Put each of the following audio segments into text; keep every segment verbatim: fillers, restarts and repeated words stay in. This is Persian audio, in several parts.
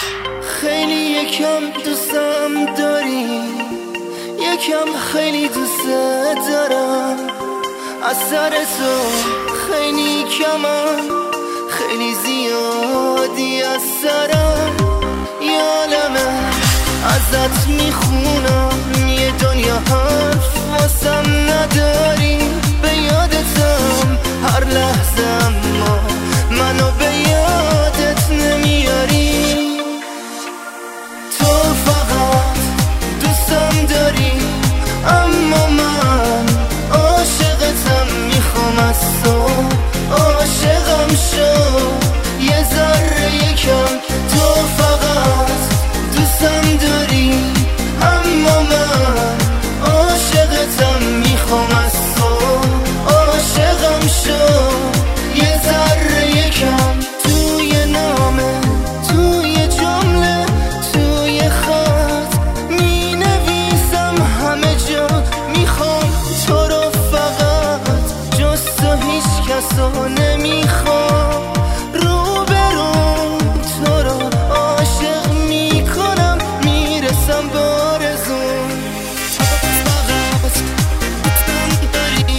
خیلی یکم دوستم داری، یکم خیلی دوست دارم. از سر تو خیلی کمم، خیلی زیادی از سرم. یه عالمه ازت میخونم، یه دنیا حرف واسم نداری. به یادتم هر لحظه اما منو به یادت نمیاری. تو فقط دوستم داری، اما من عاشقتم. میخوام از تو عاشقم شو یه ذره یکم. تو فقط دوستم داری، اما من عاشقتم. میخوام از تو عاشقم شو یه ذره یکم. توی نامه، توی جمله، توی خط می نویسم همه جا. میخوام تو رو فقط، جز تو هیچ کسو نمیخوام. رو به رو تو رو عاشق میکنم، میرسم به آرزوم. فقط دوستم داری،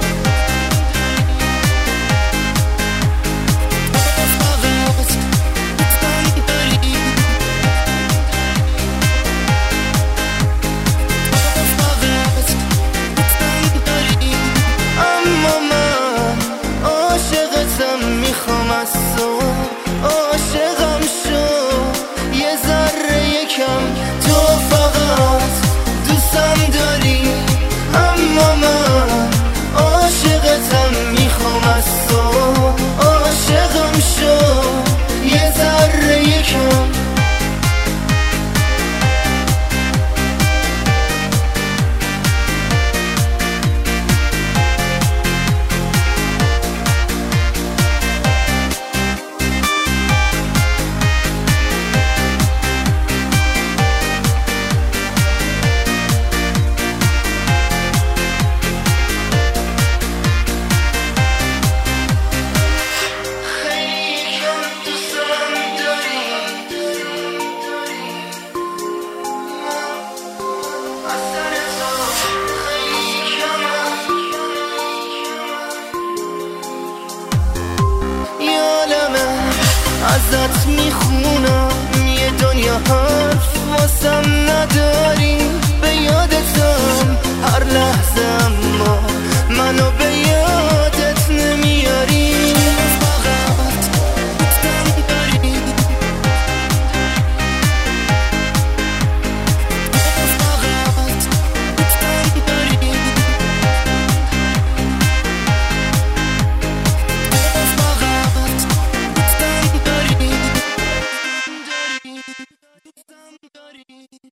فقط دوستم داری، فقط دوستم داری. اما من عاشقتم، میخوام از تو عاشقم شو یه ذره یکم. تو فقط دوستم داری، اما من عاشقتم. میخوام از تو عاشقم شو یه ذره یکم. ازت میخونم، یه دنیا حرف واسم نداری. به یادتم هر لحظه اما منو به یادت نمیاری. فقط دوستم داری، فقط دوستم داری، فقط دوستم داری.